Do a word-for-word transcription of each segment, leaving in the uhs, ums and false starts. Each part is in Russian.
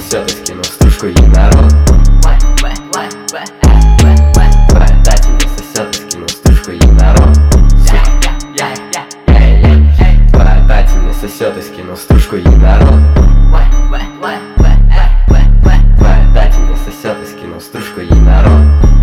сосет и скинул стружку енарод. Твоя тати не сосет и скинул стружку енарод. Твоя тати не сосет и скинул стружку енарод. Твоя тати не сосет и скинул стружку енарод.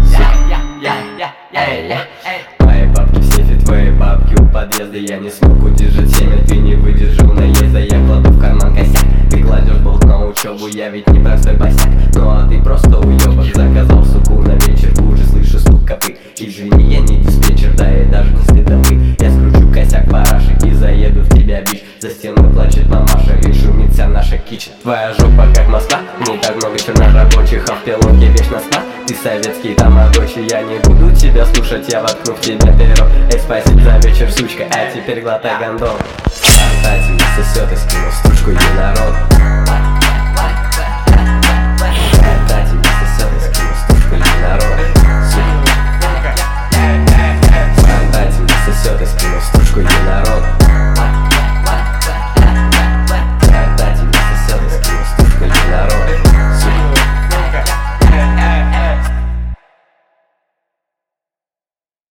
Мои бабки в сейфе, твои бабки у подъезда. Я не смог удержать семя, ты не выдержал наезда. Я кладу в карман косяк, ты кладешь болт на учебу. Я ведь не простой босяк, ну а ты просто уебок. Заказал суку на вечер, уже слышу стук копыт. Извини, я не диспетчер, да и даже не следопыт. Я скручу косяк парашек и заеду в тебя, бич. За стеной плачет мамаша, ведь шумит вся наша кича. Твоя жопа как Москва, не так много чернорабочих, а в пилотке вечно спа. Ты советский тамагочи, я не буду тебя слушать, я воткну в тебя перо. Эй, спасибо за вечер, сучка, а теперь глотай гондон. Твоя тати не сосет и скинул стружку енарод.